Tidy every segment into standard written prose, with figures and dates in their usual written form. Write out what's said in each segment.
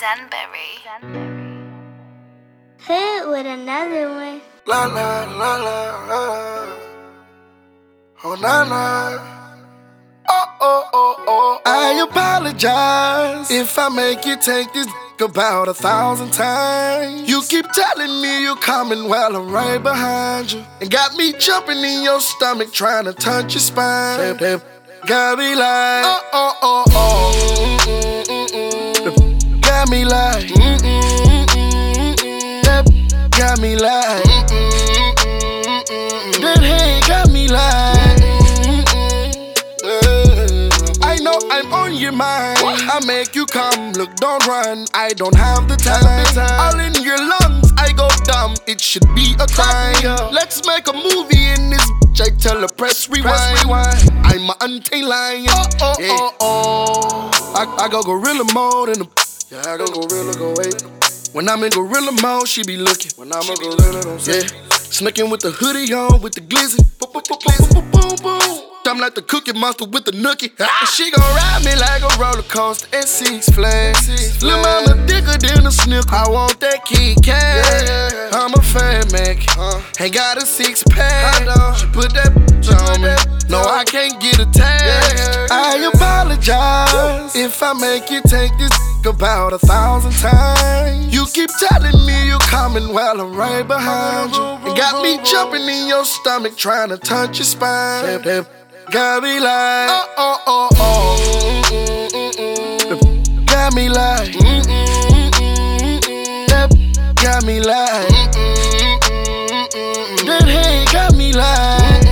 Zenberry. Hit with another one. La la la la la. Oh na na. Oh oh oh oh. I apologize if I make you take this about 1,000 times. You keep telling me you're coming while I'm right behind you, and got me jumping in your stomach trying to touch your spine. Got me like oh oh oh oh. Got me like got me like that head got me like I know I'm on your mind. I make you come, look, don't run. I don't have the time. All in your lungs, I go dumb. It should be a crime. Let's make a movie in this bitch. I tell the press rewind. I'm a auntie lion. Oh oh oh oh. I go gorilla mode in the. Yeah, I go gorilla go wait. When I'm in gorilla mode, she be looking. When I'm a gorilla, don't say. Sneaking with the hoodie on, with the glizzy. Boom boom boom boom. I'm like the Cookie Monster with the nookie. And she gon' ride me like a roller coaster and Six Flags. Lil' mama thicker than a snicker. I want that Kit Kat. I'm a fan Mac. Ain't got a six pack. She put that on me. No, I can't get attached. I apologize if I make you take this about 1,000 times. You keep telling me you're coming while I'm right behind you, and got me jumping in your stomach trying to touch your spine. Got me like oh oh oh oh. Got me like got me like that head got me like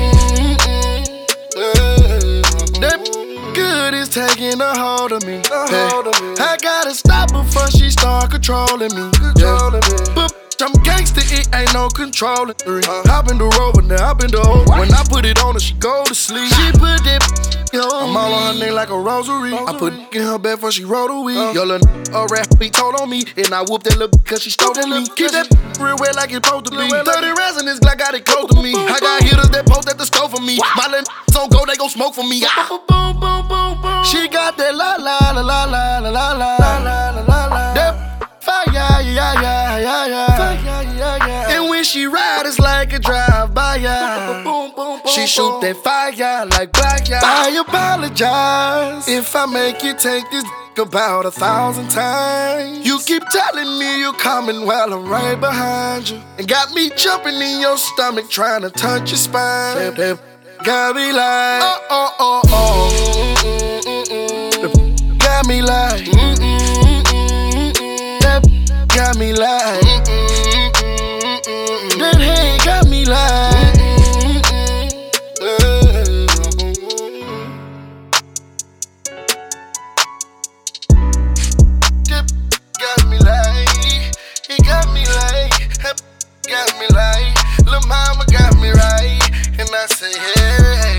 that good is taking a hold of me. I gotta stop before she start controlling me. But I'm gangsta, it ain't no controlling. Hop in the Rover, now hop in the hole. When I put it on her, she go to sleep. She put that on I'm all on her neck like a rosary. I put in her bed before she roll the weed. Yo, little a rap be told on me, and I whoop that little cause she stole from me. Keep that real wet like it's supposed to be. 30 rounds in this Glock, got it close to me. I got hitters that post at the stove for me. My little on go, they gon' smoke for me. She got that la la la la la la la la la la. That fire, yeah, yeah, yeah, yeah. And when she ride, it's like a drive-by, yeah. She shoot that fire like black, yeah. I apologize if I make you take this about 1,000 times. You keep telling me you're coming while I'm right behind you, and got me jumping in your stomach trying to touch your spine. Got me like oh oh oh oh. Got me like got me like that head got me like got me like he got me like got me like lil' mama got me right, and I say hey.